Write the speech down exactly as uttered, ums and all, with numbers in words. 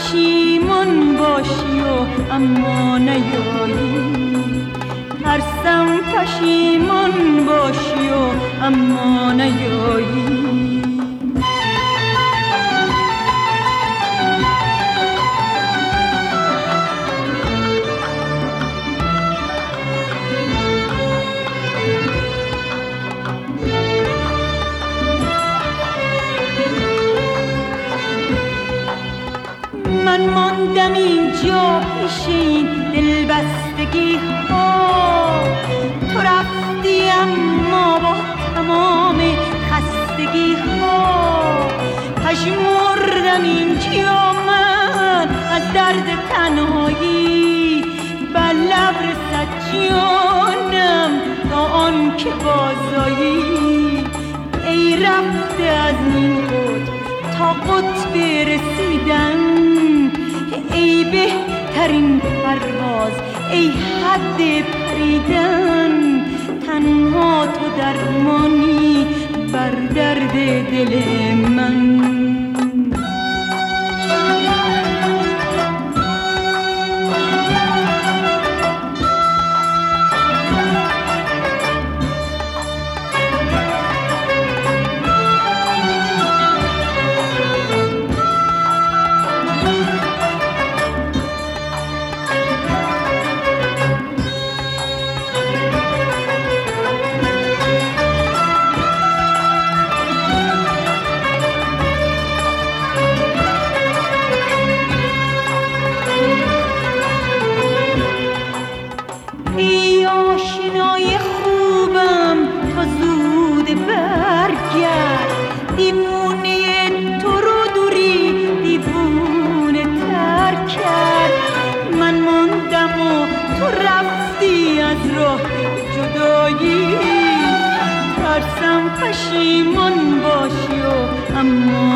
پشیمان باشی و اما نیایی، ترسم پشیمان باشی و اما نیایی. من ماندم اینجا پیش این دلبستگی ها، تو رفتی اما با تمام خستگی ها. پژمردم اینجا من از درد تنهایی، بر لب رسد جانم تا آن که بازایی. ای رفته از این قطب تا قطب رسیدن، ای بهترین پرواز، ای حد پریدن. تنها تو درمانی بر درد دل من. ای آشنای خوبم تو زود برگرد، دیوونه تو رو دوری دیوونه تر کرد. من ماندم و تو رفتی از راه جدایی، ترسم پشیمان باشی و اما